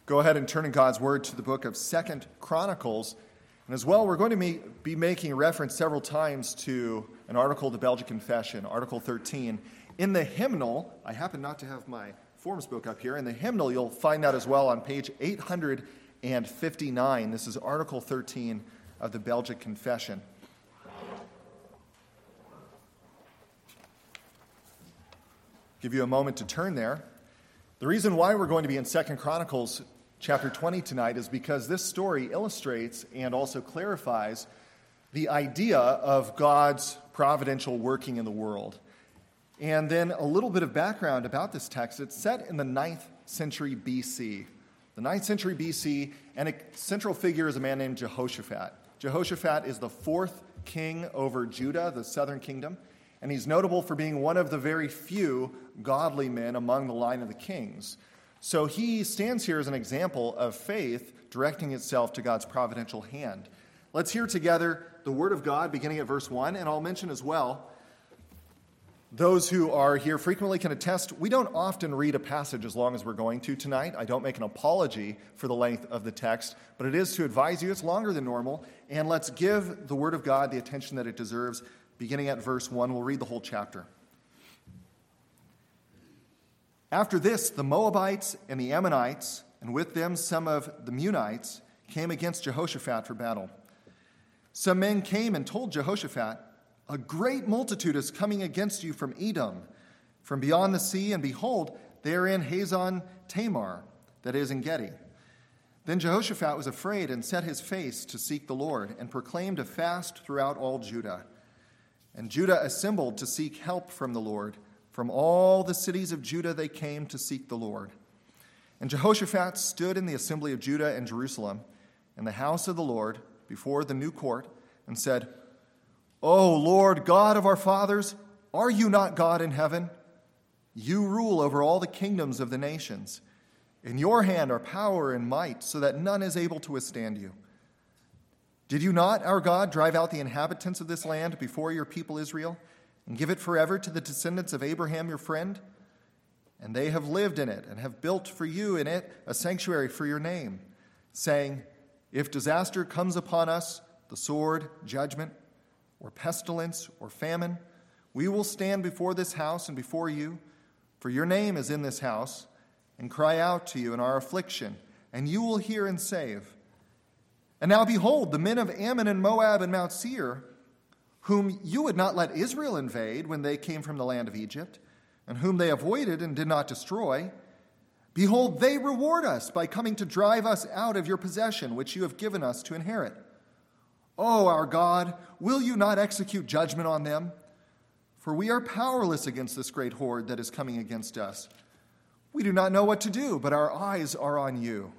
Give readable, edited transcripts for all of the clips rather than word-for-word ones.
go ahead and turn in God's Word to the book of 2 Chronicles. And as well, we're going to be making reference several times to an article of the Belgic Confession, Article 13. In the hymnal, I happen not to have my forms book up here. In the hymnal, you'll find that as well on page 859. This is Article 13 of the Belgic Confession. Give you a moment to turn there. The reason why we're going to be in 2 Chronicles chapter 20 tonight is because this story illustrates and also clarifies the idea of God's providential working in the world. And then a little bit of background about this text. It's set in the 9th century BC. The 9th century BC, and a central figure is a man named Jehoshaphat. Jehoshaphat is the fourth king over Judah, the southern kingdom, and he's notable for being one of the very few godly men among the line of the kings. So he stands here as an example of faith directing itself to God's providential hand. Let's hear together the word of God beginning at verse 1, and I'll mention as well, those who are here frequently can attest, we don't often read a passage as long as we're going to tonight. I don't make an apology for the length of the text, but it is to advise you it's longer than normal, and let's give the word of God the attention that it deserves. Beginning at verse 1, we'll read the whole chapter. After this, the Moabites and the Ammonites, and with them some of the Meunites, came against Jehoshaphat for battle. Some men came and told Jehoshaphat, "A great multitude is coming against you from Edom, from beyond the sea, and behold, they are in Hazon Tamar, that is in Gedi." Then Jehoshaphat was afraid and set his face to seek the Lord, and proclaimed a fast throughout all Judah. And Judah assembled to seek help from the Lord. From all the cities of Judah they came to seek the Lord. And Jehoshaphat stood in the assembly of Judah and Jerusalem, in the house of the Lord, before the new court, and said, "O Lord, God of our fathers, are you not God in heaven? You rule over all the kingdoms of the nations. In your hand are power and might, so that none is able to withstand you. Did you not, our God, drive out the inhabitants of this land before your people Israel, and give it forever to the descendants of Abraham your friend? And they have lived in it, and have built for you in it a sanctuary for your name, saying, if disaster comes upon us, the sword, judgment, or pestilence, or famine, we will stand before this house and before you, for your name is in this house, and cry out to you in our affliction, and you will hear and save. And now behold, the men of Ammon and Moab and Mount Seir, whom you would not let Israel invade when they came from the land of Egypt, and whom they avoided and did not destroy, behold, they reward us by coming to drive us out of your possession, which you have given us to inherit. O our God, will you not execute judgment on them? For we are powerless against this great horde that is coming against us. We do not know what to do, but our eyes are on you."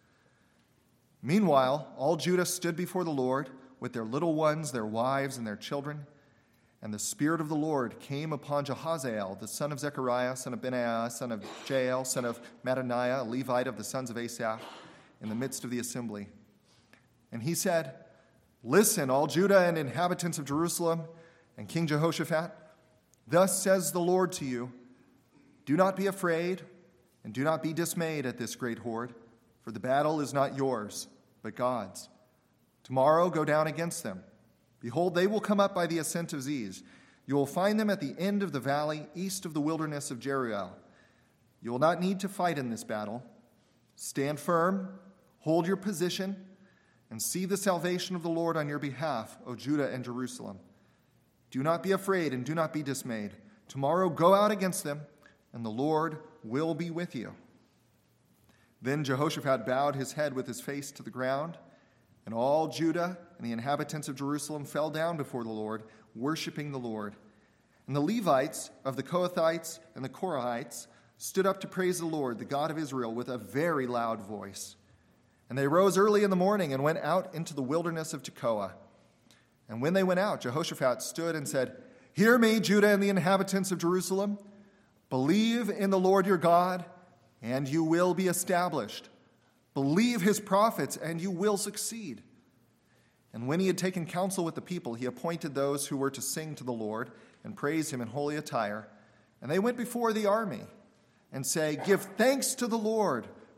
Meanwhile, all Judah stood before the Lord with their little ones, their wives, and their children. And the Spirit of the Lord came upon Jehaziel, the son of Zechariah, son of Benaiah, son of Jael, son of Mattaniah, a Levite of the sons of Asaph, in the midst of the assembly. And he said, "Listen, all Judah and inhabitants of Jerusalem, and King Jehoshaphat, thus says the Lord to you, do not be afraid, and do not be dismayed at this great horde, for the battle is not yours, but God's. Tomorrow go down against them. Behold, they will come up by the ascent of Ziz. You will find them at the end of the valley, east of the wilderness of Jeruel. You will not need to fight in this battle. Stand firm, hold your position, and see the salvation of the Lord on your behalf, O Judah and Jerusalem. Do not be afraid and do not be dismayed. Tomorrow go out against them, and the Lord will be with you." Then Jehoshaphat bowed his head with his face to the ground, and all Judah and the inhabitants of Jerusalem fell down before the Lord, worshiping the Lord. And the Levites of the Kohathites and the Korahites stood up to praise the Lord, the God of Israel, with a very loud voice. And they rose early in the morning and went out into the wilderness of Tekoa. And when they went out, Jehoshaphat stood and said, "Hear me, Judah and the inhabitants of Jerusalem. Believe in the Lord your God, and you will be established. Believe his prophets, and you will succeed." And when he had taken counsel with the people, he appointed those who were to sing to the Lord and praise him in holy attire. And they went before the army and say, "Give thanks to the Lord,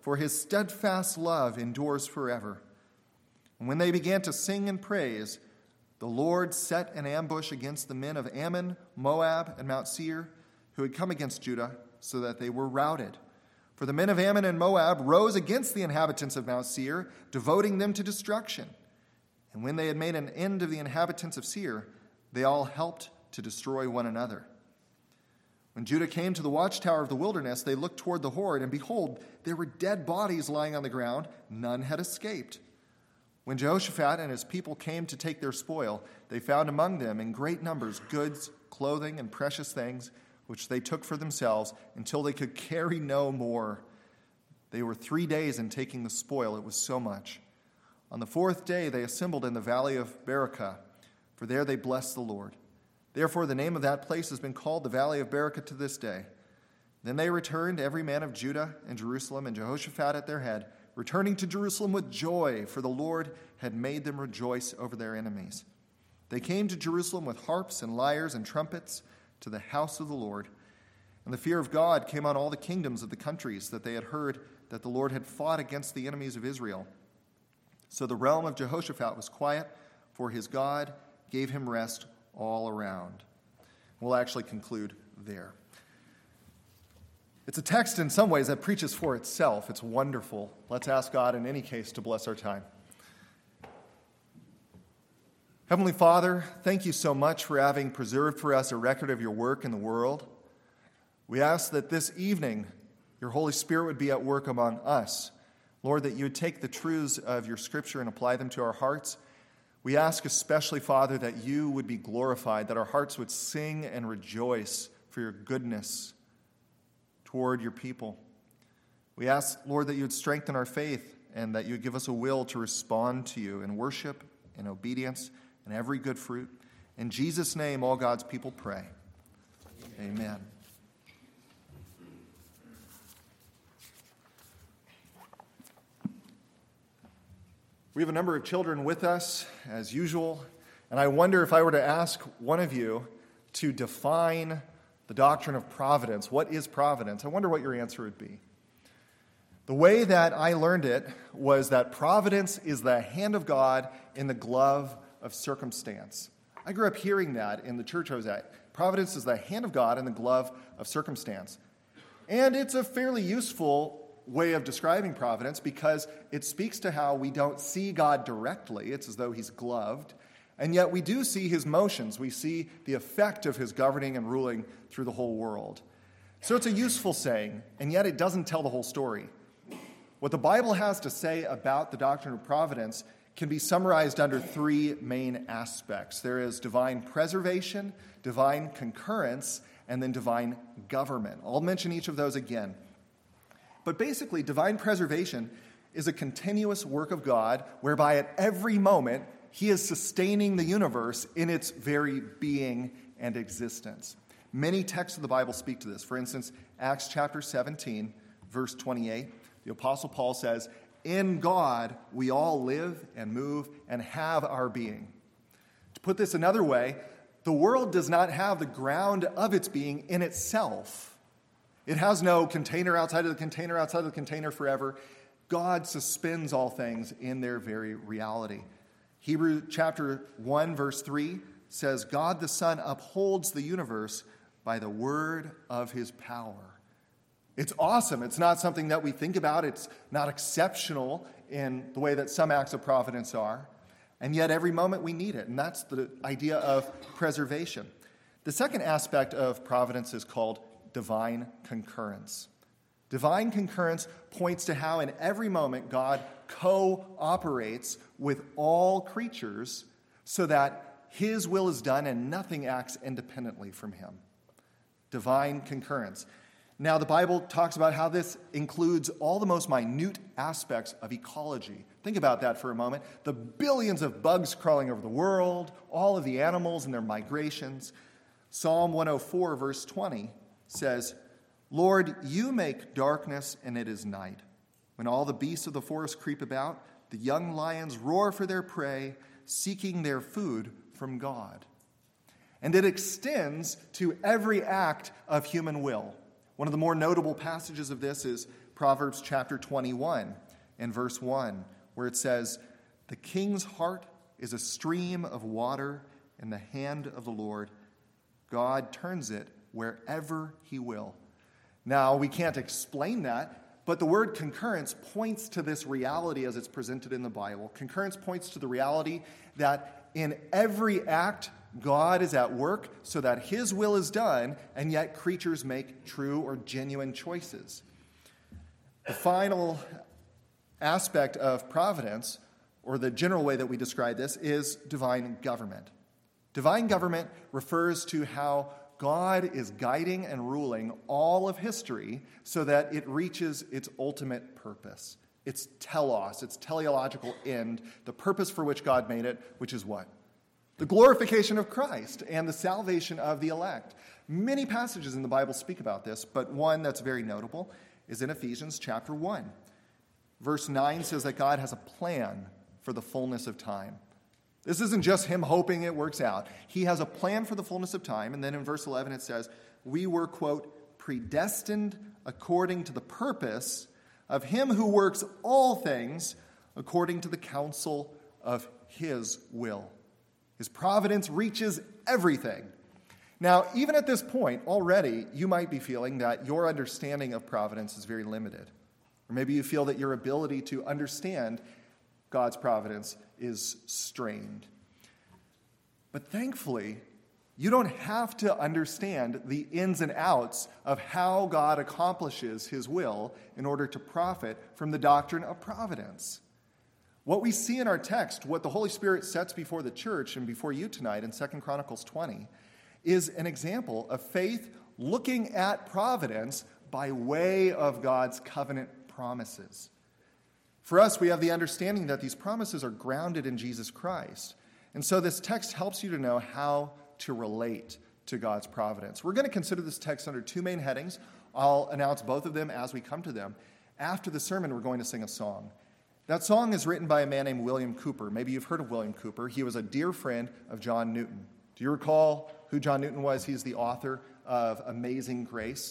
for his steadfast love endures forever. And when they began to sing and praise, the Lord set an ambush against the men of Ammon, Moab, and Mount Seir, who had come against Judah, so that they were routed. For the men of Ammon and Moab rose against the inhabitants of Mount Seir, devoting them to destruction. And when they had made an end of the inhabitants of Seir, they all helped to destroy one another. When Judah came to the watchtower of the wilderness, they looked toward the horde, and behold, there were dead bodies lying on the ground. None had escaped. When Jehoshaphat and his people came to take their spoil, they found among them in great numbers goods, clothing, and precious things, which they took for themselves until they could carry no more. They were 3 days in taking the spoil. It was so much. On the 4th day, they assembled in the valley of Berachah, for there they blessed the Lord. Therefore, the name of that place has been called the Valley of Berachah to this day. Then they returned, every man of Judah and Jerusalem, and Jehoshaphat at their head, returning to Jerusalem with joy, for the Lord had made them rejoice over their enemies. They came to Jerusalem with harps and lyres and trumpets to the house of the Lord. And the fear of God came on all the kingdoms of the countries, that they had heard that the Lord had fought against the enemies of Israel. So the realm of Jehoshaphat was quiet, for his God gave him rest all around. We'll actually conclude there. It's a text in some ways that preaches for itself. It's wonderful. Let's ask God in any case to bless our time. Heavenly Father, thank you so much for having preserved for us a record of your work in the world. We ask that this evening your Holy Spirit would be at work among us. Lord, that you would take the truths of your Scripture and apply them to our hearts. We ask especially, Father, that you would be glorified, that our hearts would sing and rejoice for your goodness toward your people. We ask, Lord, that you would strengthen our faith and that you would give us a will to respond to you in worship, in obedience, and every good fruit. In Jesus' name, all God's people pray. Amen. We have a number of children with us, as usual, and I wonder if I were to ask one of you to define the doctrine of providence. What is providence? I wonder what your answer would be. The way that I learned it was that providence is the hand of God in the glove of circumstance. I grew up hearing that in the church I was at. Providence is the hand of God in the glove of circumstance. And it's a fairly useful way of describing providence because it speaks to how we don't see God directly. It's as though he's gloved. And yet we do see his motions. We see the effect of his governing and ruling through the whole world. So it's a useful saying, and yet it doesn't tell the whole story. What the Bible has to say about the doctrine of providence can be summarized under 3 main aspects. There is divine preservation, divine concurrence, and then divine government. I'll mention each of those again. But basically, divine preservation is a continuous work of God whereby at every moment he is sustaining the universe in its very being and existence. Many texts of the Bible speak to this. For instance, Acts chapter 17, verse 28, the Apostle Paul says, "In God we all live and move and have our being." To put this another way, the world does not have the ground of its being in itself. It has no container outside of the container, outside of the container forever. God suspends all things in their very reality. Hebrews chapter 1, verse 3 says, God the Son upholds the universe by the word of his power. It's awesome. It's not something that we think about. It's not exceptional in the way that some acts of providence are. And yet every moment we need it. And that's the idea of preservation. The second aspect of providence is called divine concurrence. Divine concurrence points to how in every moment God cooperates with all creatures so that his will is done and nothing acts independently from him. Divine concurrence. Now, the Bible talks about how this includes all the most minute aspects of ecology. Think about that for a moment. The billions of bugs crawling over the world, all of the animals and their migrations. Psalm 104, verse 20 says, Lord, you make darkness and it is night. When all the beasts of the forest creep about, the young lions roar for their prey, seeking their food from God. And it extends to every act of human will. One of the more notable passages of this is Proverbs chapter 21 and verse 1, where it says, "The king's heart is a stream of water in the hand of the Lord. God turns it wherever he will." Now, we can't explain that, but the word concurrence points to this reality as it's presented in the Bible. Concurrence points to the reality that in every act, God is at work so that his will is done, and yet creatures make true or genuine choices. The final aspect of providence, or the general way that we describe this, is divine government. Divine government refers to how God is guiding and ruling all of history so that it reaches its ultimate purpose. Its telos, its teleological end, the purpose for which God made it, which is what? The glorification of Christ and the salvation of the elect. Many passages in the Bible speak about this, but one that's very notable is in Ephesians chapter 1. Verse 9 says that God has a plan for the fullness of time. This isn't just him hoping it works out. He has a plan for the fullness of time. And then in verse 11 it says, "We were," quote, "predestined according to the purpose of him who works all things according to the counsel of his will." His providence reaches everything. Now, even at this point, already, you might be feeling that your understanding of providence is very limited. Or maybe you feel that your ability to understand God's providence is strained. But thankfully, you don't have to understand the ins and outs of how God accomplishes his will in order to profit from the doctrine of providence. What we see in our text, what the Holy Spirit sets before the church and before you tonight in 2 Chronicles 20, is an example of faith looking at providence by way of God's covenant promises. For us, we have the understanding that these promises are grounded in Jesus Christ. And so this text helps you to know how to relate to God's providence. We're going to consider this text under two main headings. I'll announce both of them as we come to them. After the sermon, we're going to sing a song. That song is written by a man named William Cooper. Maybe you've heard of William Cooper. He was a dear friend of John Newton. Do you recall who John Newton was? He's the author of Amazing Grace.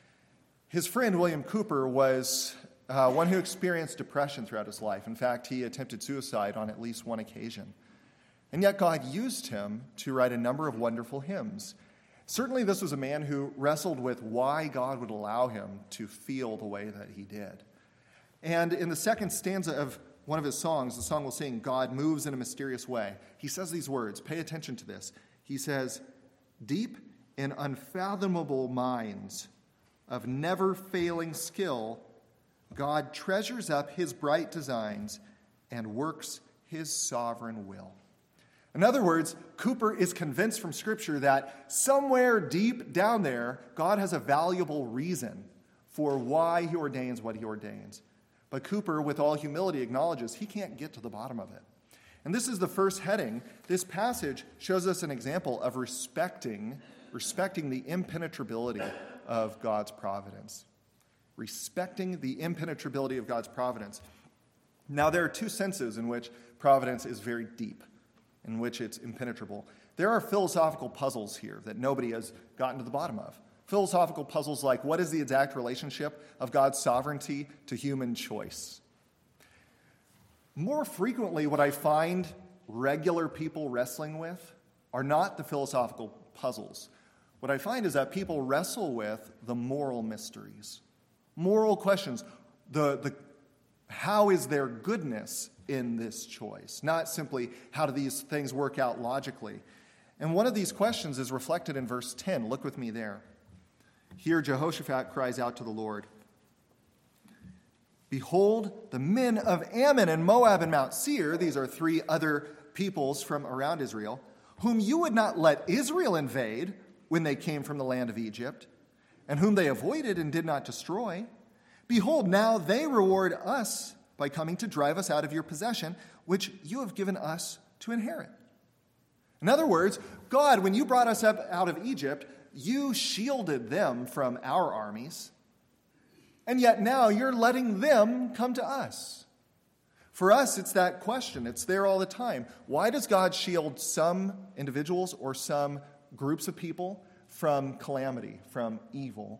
His friend, William Cooper, was one who experienced depression throughout his life. In fact, he attempted suicide on at least one occasion. And yet God used him to write a number of wonderful hymns. Certainly this was a man who wrestled with why God would allow him to feel the way that he did. And in the second stanza of one of his songs, the song we'll sing, "God Moves in a Mysterious Way," he says these words. Pay attention to this. He says, "Deep in unfathomable minds of never-failing skill, God treasures up his bright designs and works his sovereign will." In other words, Cooper is convinced from Scripture that somewhere deep down there, God has a valuable reason for why he ordains what he ordains. But Cooper, with all humility, acknowledges he can't get to the bottom of it. And this is the first heading. This passage shows us an example of respecting the impenetrability of God's providence. Respecting the impenetrability of God's providence. Now, there are two senses in which providence is very deep, in which it's impenetrable. There are philosophical puzzles here that nobody has gotten to the bottom of. Philosophical puzzles like, what is the exact relationship of God's sovereignty to human choice? More frequently, what I find regular people wrestling with are not the philosophical puzzles. What I find is that people wrestle with the moral mysteries, moral questions. How is there goodness in this choice? Not simply, how do these things work out logically? And one of these questions is reflected in verse 10. Look with me there. Here, Jehoshaphat cries out to the Lord, "Behold, the men of Ammon and Moab and Mount Seir," these are three other peoples from around Israel, "whom you would not let Israel invade when they came from the land of Egypt, and whom they avoided and did not destroy. Behold, now they reward us by coming to drive us out of your possession, which you have given us to inherit." In other words, God, when you brought us up out of Egypt, you shielded them from our armies, and yet now you're letting them come to us. For us, it's that question. It's there all the time. Why does God shield some individuals or some groups of people from calamity, from evil,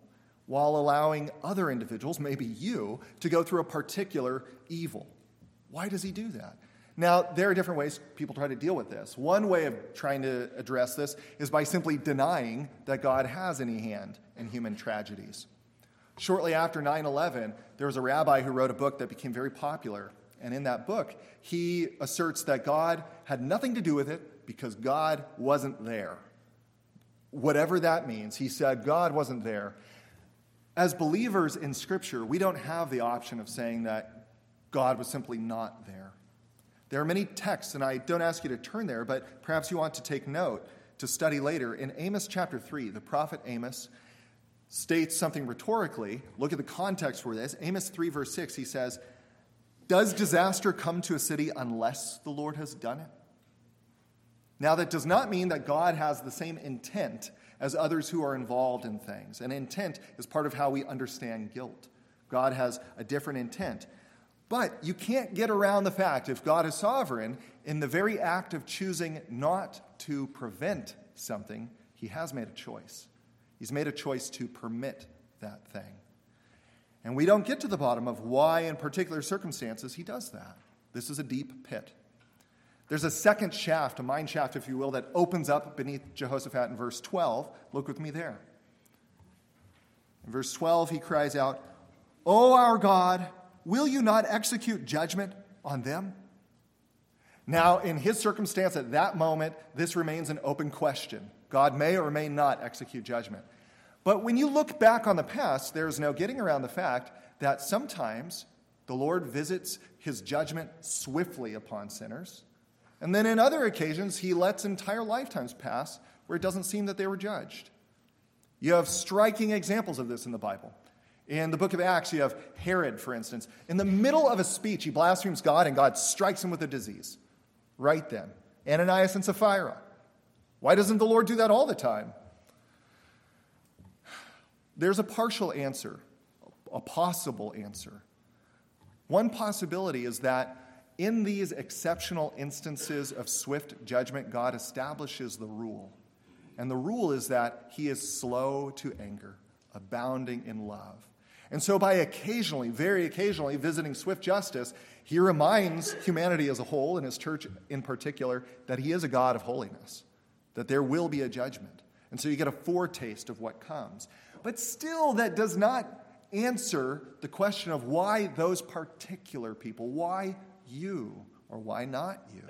while allowing other individuals, maybe you, to go through a particular evil? Why does he do that? Now, there are different ways people try to deal with this. One way of trying to address this is by simply denying that God has any hand in human tragedies. Shortly after 9/11, there was a rabbi who wrote a book that became very popular. And in that book, he asserts that God had nothing to do with it because God wasn't there. Whatever that means, he said God wasn't there. As believers in Scripture, we don't have the option of saying that God was simply not there. There are many texts, and I don't ask you to turn there, but perhaps you want to take note to study later. In Amos chapter 3, the prophet Amos states something rhetorically. Look at the context for this. Amos 3, verse 6, he says, "Does disaster come to a city unless the Lord has done it?" Now, that does not mean that God has the same intent as others who are involved in things. And intent is part of how we understand guilt. God has a different intent. But you can't get around the fact, if God is sovereign, in the very act of choosing not to prevent something, he has made a choice. He's made a choice to permit that thing. And we don't get to the bottom of why, in particular circumstances, he does that. This is a deep pit. There's a second shaft, a mine shaft, if you will, that opens up beneath Jehoshaphat in verse 12. Look with me there. In verse 12, he cries out, "O our God, will you not execute judgment on them?" Now, in his circumstance at that moment, this remains an open question. God may or may not execute judgment. But when you look back on the past, there's no getting around the fact that sometimes the Lord visits his judgment swiftly upon sinners. And then in other occasions, he lets entire lifetimes pass where it doesn't seem that they were judged. You have striking examples of this in the Bible. In the book of Acts, you have Herod, for instance. In the middle of a speech, he blasphemes God, and God strikes him with a disease. Right then. Ananias and Sapphira. Why doesn't the Lord do that all the time? There's a partial answer, a possible answer. One possibility is that in these exceptional instances of swift judgment, God establishes the rule. And the rule is that he is slow to anger, abounding in love. And so by occasionally, very occasionally, visiting swift justice, he reminds humanity as a whole, and his church in particular, that he is a God of holiness, that there will be a judgment. And so you get a foretaste of what comes. But still, that does not answer the question of why those particular people, why you, or why not you?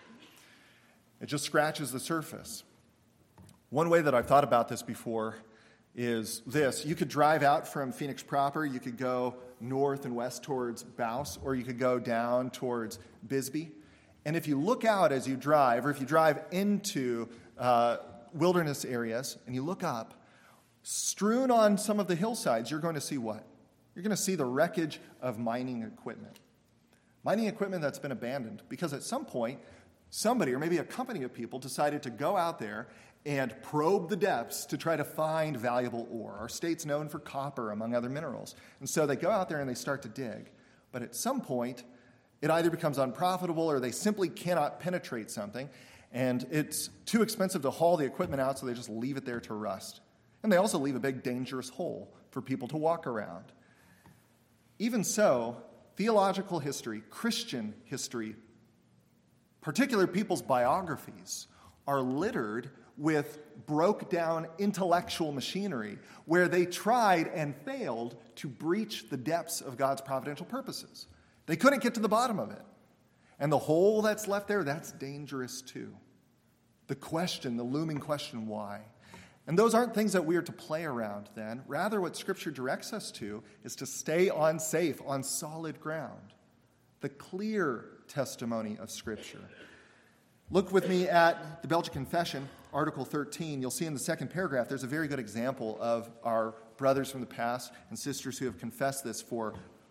It just scratches the surface. One way that I've thought about this before is this. You could drive out from Phoenix proper, you could go north and west towards Bouse, or you could go down towards Bisbee. And if you look out as you drive, or if you drive into wilderness areas and you look up, strewn on some of the hillsides, you're going to see what? You're going to see the wreckage of mining equipment. Mining equipment that's been abandoned because at some point, somebody or maybe a company of people decided to go out there and probe the depths to try to find valuable ore. Our state's known for copper, among other minerals. And so they go out there and they start to dig. But at some point, it either becomes unprofitable or they simply cannot penetrate something, and it's too expensive to haul the equipment out, so they just leave it there to rust. And they also leave a big dangerous hole for people to walk around. Even so, theological history, Christian history, particular people's biographies, are littered with broke-down intellectual machinery where they tried and failed to breach the depths of God's providential purposes. They couldn't get to the bottom of it. And the hole that's left there, that's dangerous too. The question, the looming question, why? And those aren't things that we are to play around then. Rather, what Scripture directs us to is to stay on safe, on solid ground. The clear testimony of Scripture. Look with me at the Belgic Confession, Article 13. You'll see in the second paragraph, there's a very good example of our brothers from the past and sisters who have confessed this for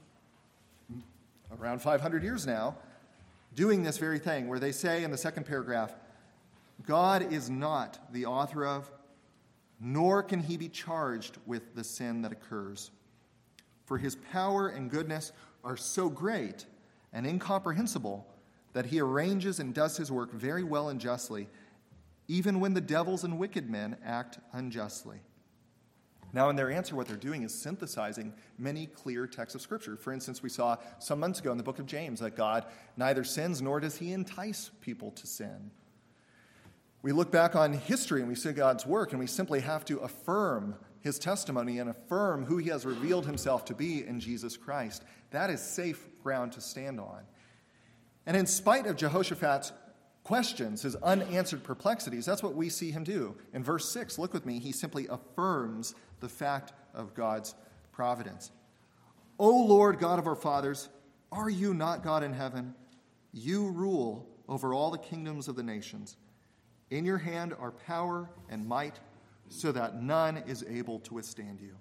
around 500 years now, doing this very thing, where they say in the second paragraph, God is not the author of, nor can he be charged with the sin that occurs. For his power and goodness are so great and incomprehensible that he arranges and does his work very well and justly, even when the devils and wicked men act unjustly. Now, in their answer, what they're doing is synthesizing many clear texts of Scripture. For instance, we saw some months ago in the book of James that God neither sins nor does he entice people to sin. We look back on history and we see God's work, and we simply have to affirm his testimony and affirm who he has revealed himself to be in Jesus Christ. That is safe ground to stand on. And in spite of Jehoshaphat's questions, his unanswered perplexities, that's what we see him do. In verse 6, look with me, he simply affirms the fact of God's providence. O Lord God of our fathers, are you not God in heaven? You rule over all the kingdoms of the nations. In your hand are power and might, so that none is able to withstand you.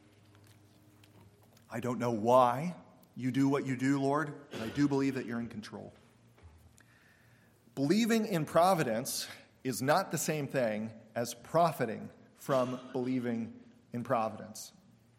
I don't know why you do what you do, Lord, but I do believe that you're in control. Believing in providence is not the same thing as profiting from believing in providence.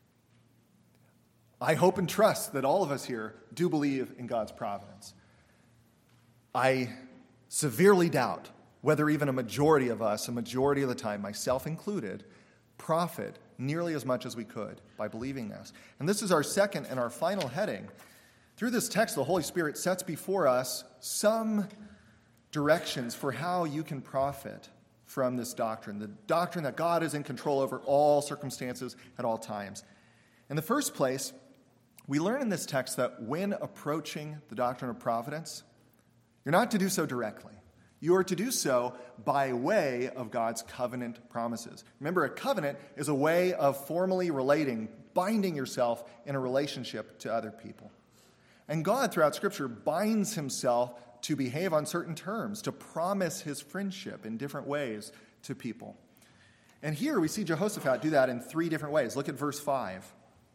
I hope and trust that all of us here do believe in God's providence. I severely doubt whether even a majority of us, a majority of the time, myself included, profit nearly as much as we could by believing this. And this is our second and our final heading. Through this text, the Holy Spirit sets before us some directions for how you can profit from this doctrine, the doctrine that God is in control over all circumstances at all times. In the first place, we learn in this text that when approaching the doctrine of providence, you're not to do so directly. You are to do so by way of God's covenant promises. Remember, a covenant is a way of formally relating, binding yourself in a relationship to other people. And God, throughout Scripture, binds himself to behave on certain terms, to promise his friendship in different ways to people. And here we see Jehoshaphat do that in three different ways. Look at verse 5.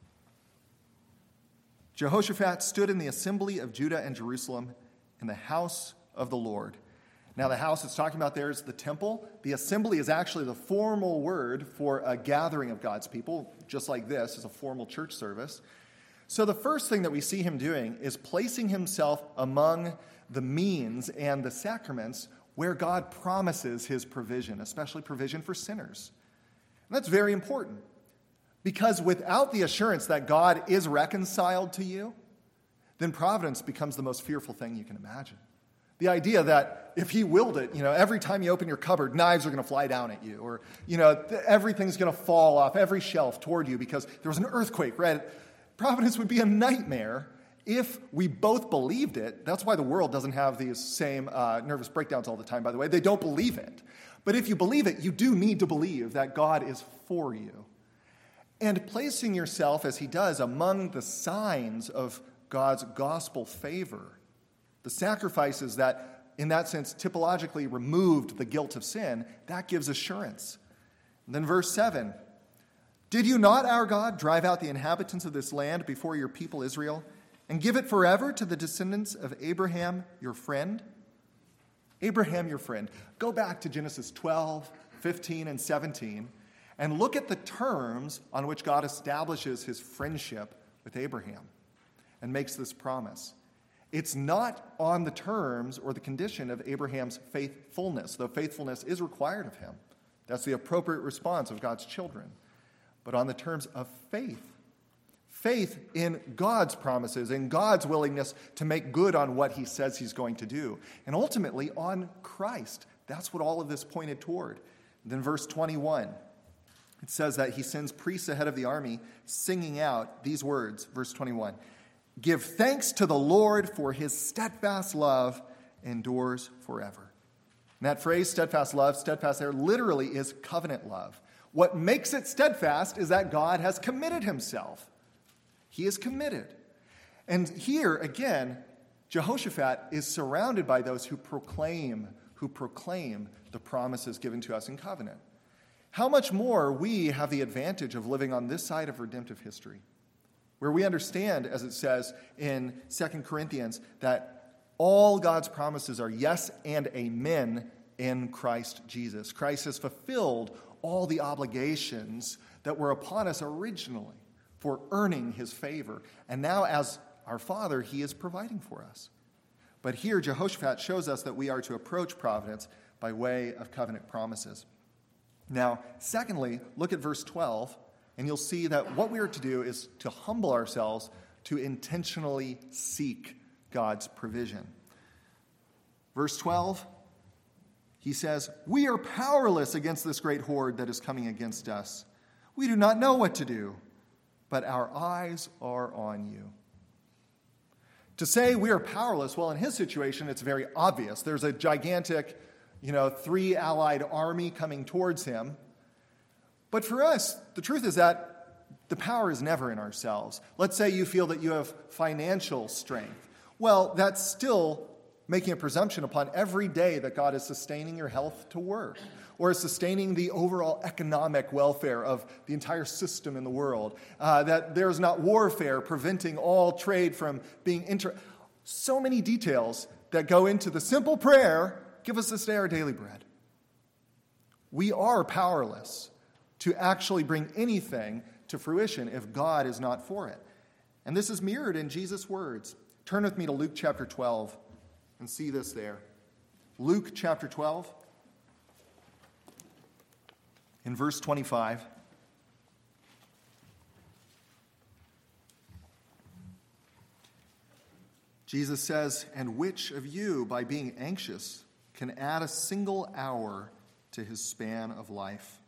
Jehoshaphat stood in the assembly of Judah and Jerusalem in the house of the Lord. Now, the house it's talking about there is the temple. The assembly is actually the formal word for a gathering of God's people, just like this is a formal church service. So the first thing that we see him doing is placing himself among the means and the sacraments where God promises his provision, especially provision for sinners. And that's very important, because without the assurance that God is reconciled to you, then providence becomes the most fearful thing you can imagine. The idea that if he willed it, every time you open your cupboard, knives are going to fly down at you, or, everything's going to fall off every shelf toward you because there was an earthquake, right? Providence would be a nightmare if we both believed it. That's why the world doesn't have these same nervous breakdowns all the time, by the way. They don't believe it. But if you believe it, you do need to believe that God is for you. And placing yourself, as he does, among the signs of God's gospel favor, the sacrifices that, in that sense, typologically removed the guilt of sin, that gives assurance. And then verse 7, did you not, our God, drive out the inhabitants of this land before your people Israel, and give it forever to the descendants of Abraham, your friend? Abraham, your friend. Go back to Genesis 12, 15, and 17, and look at the terms on which God establishes his friendship with Abraham and makes this promise. It's not on the terms or the condition of Abraham's faithfulness, though faithfulness is required of him. That's the appropriate response of God's children. But on the terms of faith. Faith in God's promises, in God's willingness to make good on what he says he's going to do. And ultimately on Christ. That's what all of this pointed toward. And then verse 21, it says that he sends priests ahead of the army singing out these words, verse 21, give thanks to the Lord, for his steadfast love endures forever. And that phrase, steadfast love, steadfast there, literally is covenant love. What makes it steadfast is that God has committed himself. He is committed. And here, again, Jehoshaphat is surrounded by those who proclaim the promises given to us in covenant. How much more we have the advantage of living on this side of redemptive history, where we understand, as it says in 2 Corinthians, that all God's promises are yes and amen in Christ Jesus. Christ has fulfilled all the obligations that were upon us originally for earning his favor. And now, as our Father, he is providing for us. But here, Jehoshaphat shows us that we are to approach providence by way of covenant promises. Now, secondly, look at verse 12. And you'll see that what we are to do is to humble ourselves to intentionally seek God's provision. Verse 12, he says, "We are powerless against this great horde that is coming against us. We do not know what to do, but our eyes are on you." To say we are powerless, well, in his situation, it's very obvious. There's a gigantic, 3 allied army coming towards him. But for us, the truth is that the power is never in ourselves. Let's say you feel that you have financial strength. Well, that's still making a presumption upon every day that God is sustaining your health to work, or is sustaining the overall economic welfare of the entire system in the world, that there's not warfare preventing all trade from being so many details that go into the simple prayer, "Give us this day our daily bread." We are powerless to actually bring anything to fruition if God is not for it. And this is mirrored in Jesus' words. Turn with me to Luke chapter 12 and see this there. Luke chapter 12. In verse 25, Jesus says, "And which of you, by being anxious, can add a single hour to his span of life?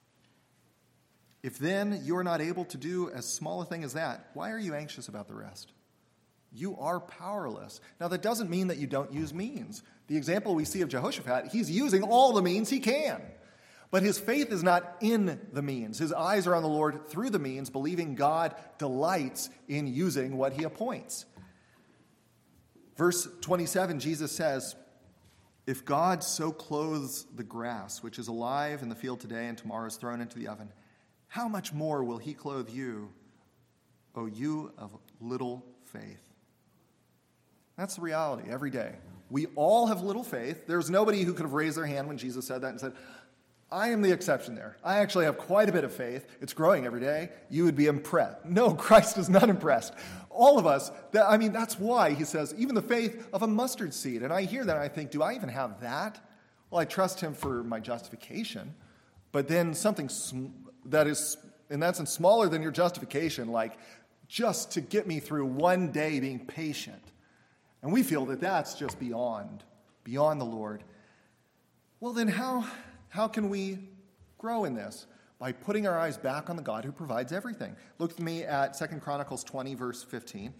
If then you are not able to do as small a thing as that, why are you anxious about the rest?" You are powerless. Now, that doesn't mean that you don't use means. The example we see of Jehoshaphat, he's using all the means he can. But his faith is not in the means. His eyes are on the Lord through the means, believing God delights in using what he appoints. Verse 27, Jesus says, "If God so clothes the grass, which is alive in the field today and tomorrow is thrown into the oven, how much more will he clothe you, O you of little faith?" That's the reality every day. We all have little faith. There's nobody who could have raised their hand when Jesus said that and said, "I am the exception there. I actually have quite a bit of faith. It's growing every day." You would be impressed. No, Christ is not impressed. All of us, that's why he says, even the faith of a mustard seed. And I hear that and I think, do I even have that? Well, I trust him for my justification. But then something that is, in that sense, smaller than your justification, like just to get me through one day being patient. And we feel that that's just beyond the Lord. Well, then how can we grow in this? By putting our eyes back on the God who provides everything. Look with me at 2 Chronicles 20, verse 15.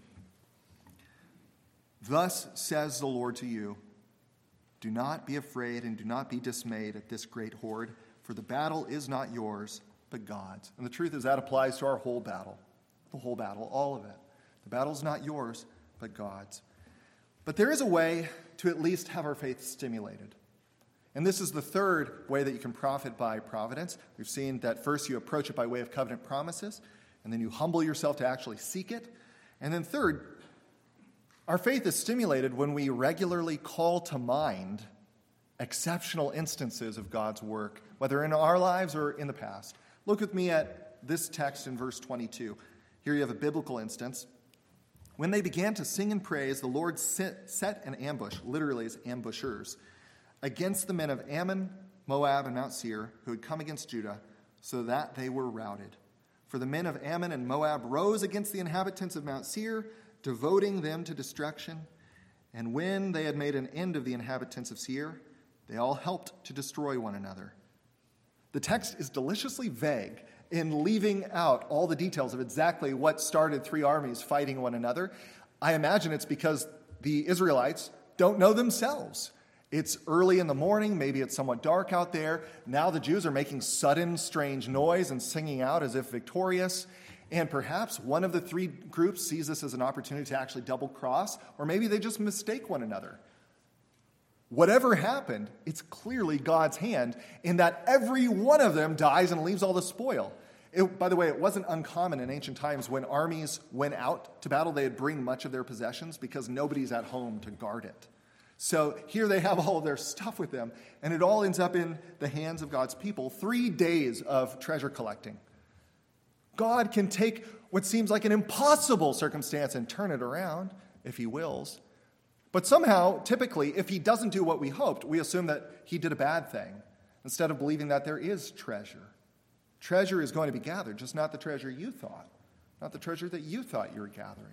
"Thus says the Lord to you, do not be afraid and do not be dismayed at this great horde, for the battle is not yours, but God's." And the truth is that applies to our whole battle. The whole battle, all of it. The battle is not yours, but God's. But there is a way to at least have our faith stimulated. And this is the third way that you can profit by providence. We've seen that first you approach it by way of covenant promises, and then you humble yourself to actually seek it. And then third, our faith is stimulated when we regularly call to mind exceptional instances of God's work, whether in our lives or in the past. Look with me at this text in verse 22. Here you have a biblical instance. "When they began to sing and praise, the Lord set an ambush," literally as ambushers, "against the men of Ammon, Moab, and Mount Seir, who had come against Judah, so that they were routed. For the men of Ammon and Moab rose against the inhabitants of Mount Seir, devoting them to destruction. And when they had made an end of the inhabitants of Seir, they all helped to destroy one another." The text is deliciously vague in leaving out all the details of exactly what started 3 armies fighting one another. I imagine it's because the Israelites don't know themselves. It's early in the morning, maybe it's somewhat dark out there. Now the Jews are making sudden, strange noise and singing out as if victorious. And perhaps one of the 3 groups sees this as an opportunity to actually double cross, or maybe they just mistake one another. Whatever happened, it's clearly God's hand in that every one of them dies and leaves all the spoil. By the way, it wasn't uncommon in ancient times when armies went out to battle, they'd bring much of their possessions because nobody's at home to guard it. So here they have all of their stuff with them, and it all ends up in the hands of God's people. 3 days of treasure collecting. God can take what seems like an impossible circumstance and turn it around if he wills. But somehow, typically, if he doesn't do what we hoped, we assume that he did a bad thing, instead of believing that there is treasure. Treasure is going to be gathered, just not the treasure you thought, not the treasure that you thought you were gathering.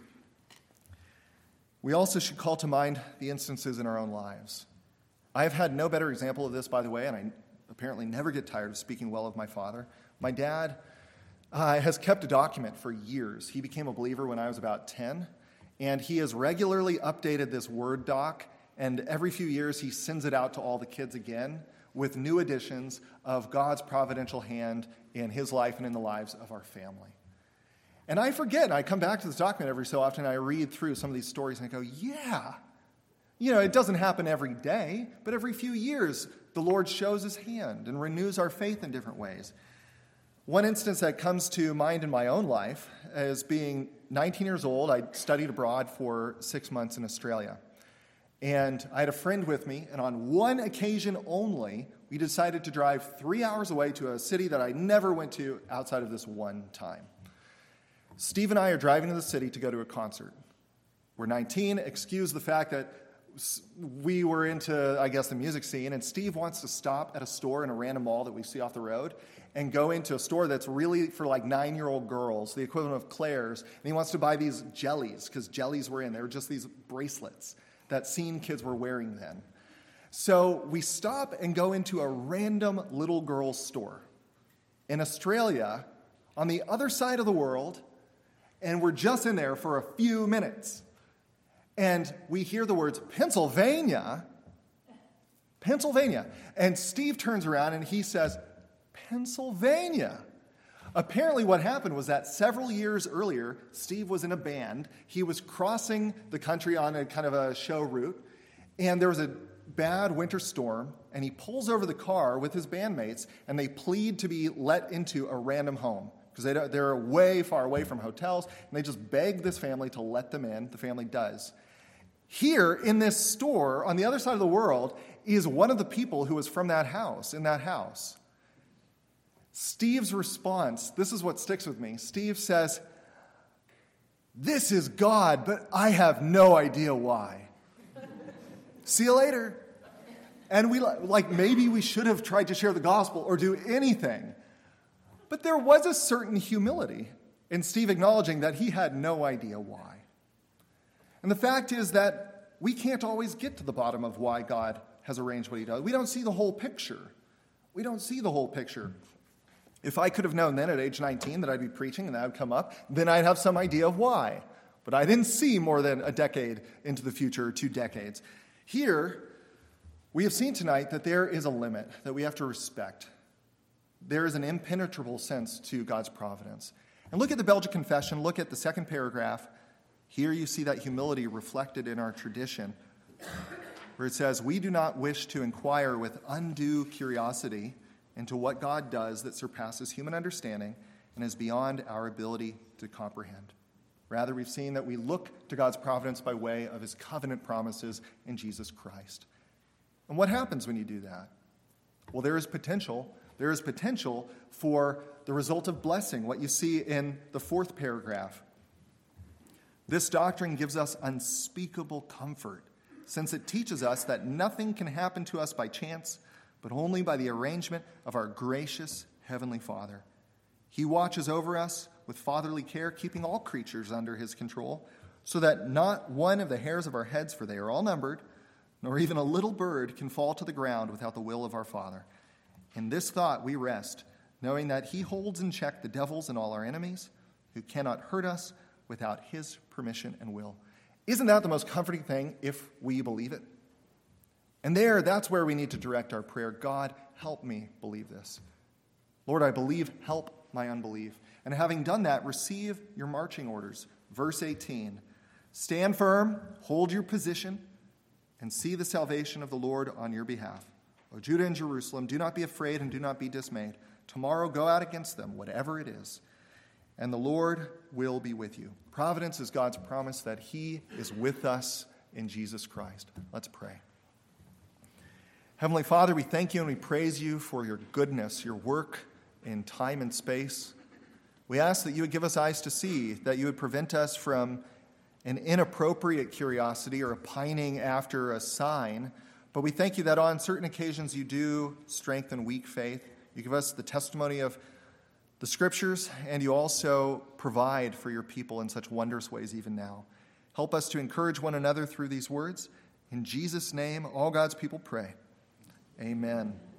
We also should call to mind the instances in our own lives. I have had no better example of this, by the way, and I apparently never get tired of speaking well of my father. My dad has kept a document for years. He became a believer when I was about 10, and he has regularly updated this Word doc, and every few years he sends it out to all the kids again with new editions of God's providential hand in his life and in the lives of our family. And I forget, and I come back to this document every so often, and I read through some of these stories, and I go, yeah. It doesn't happen every day, but every few years, the Lord shows his hand and renews our faith in different ways. One instance that comes to mind in my own life is being 19 years old. I studied abroad for 6 months in Australia. And I had a friend with me, and on one occasion only, we decided to drive 3 hours away to a city that I never went to outside of this one time. Steve and I are driving to the city to go to a concert. We're 19, excuse the fact that we were into, I guess, the music scene, and Steve wants to stop at a store in a random mall that we see off the road and go into a store that's really for like 9-year-old girls, the equivalent of Claire's, and he wants to buy these jellies, because jellies were in. They were just these bracelets that scene kids were wearing then. So we stop and go into a random little girl's store in Australia on the other side of the world, and we're just in there for a few minutes. And we hear the words, Pennsylvania. And Steve turns around and he says, Pennsylvania. Apparently what happened was that several years earlier, Steve was in a band. He was crossing the country on a kind of a show route, and there was a bad winter storm, and he pulls over the car with his bandmates, and they plead to be let into a random home, because they're way far away from hotels, and they just beg this family to let them in. The family does. Here, in this store, on the other side of the world, is one of the people who was from that house, in that house. Steve's response, this is what sticks with me. Steve says, "This is God, but I have no idea why. See you later." And maybe we should have tried to share the gospel or do anything. But there was a certain humility in Steve acknowledging that he had no idea why. And the fact is that we can't always get to the bottom of why God has arranged what he does. We don't see the whole picture. If I could have known then at age 19 that I'd be preaching and that would come up, then I'd have some idea of why. But I didn't see more than a decade into the future, 2 decades. Here, we have seen tonight that there is a limit that we have to respect. There is an impenetrable sense to God's providence. And look at the Belgic Confession. Look at the second paragraph. Here you see that humility reflected in our tradition, where it says, "We do not wish to inquire with undue curiosity into what God does that surpasses human understanding and is beyond our ability to comprehend. Rather, we've seen that we look to God's providence by way of his covenant promises in Jesus Christ." And what happens when you do that? Well, there is potential for the result of blessing, what you see in the 4th paragraph. This doctrine gives us unspeakable comfort, since it teaches us that nothing can happen to us by chance, but only by the arrangement of our gracious Heavenly Father. He watches over us with fatherly care, keeping all creatures under his control, so that not one of the hairs of our heads, for they are all numbered, nor even a little bird can fall to the ground without the will of our Father. In this thought we rest, knowing that he holds in check the devils and all our enemies, who cannot hurt us without his permission and will. Isn't that the most comforting thing if we believe it? And that's where we need to direct our prayer. God, help me believe this. Lord, I believe, help my unbelief. And having done that, receive your marching orders. Verse 18, stand firm, hold your position, and see the salvation of the Lord on your behalf. O Judah and Jerusalem, do not be afraid and do not be dismayed. Tomorrow go out against them, whatever it is, and the Lord will be with you. Providence is God's promise that he is with us in Jesus Christ. Let's pray. Heavenly Father, we thank you and we praise you for your goodness, your work in time and space. We ask that you would give us eyes to see, that you would prevent us from an inappropriate curiosity or a pining after a sign. But we thank you that on certain occasions you do strengthen weak faith. You give us the testimony of the Scriptures, and you also provide for your people in such wondrous ways even now. Help us to encourage one another through these words. In Jesus' name, all God's people pray. Amen.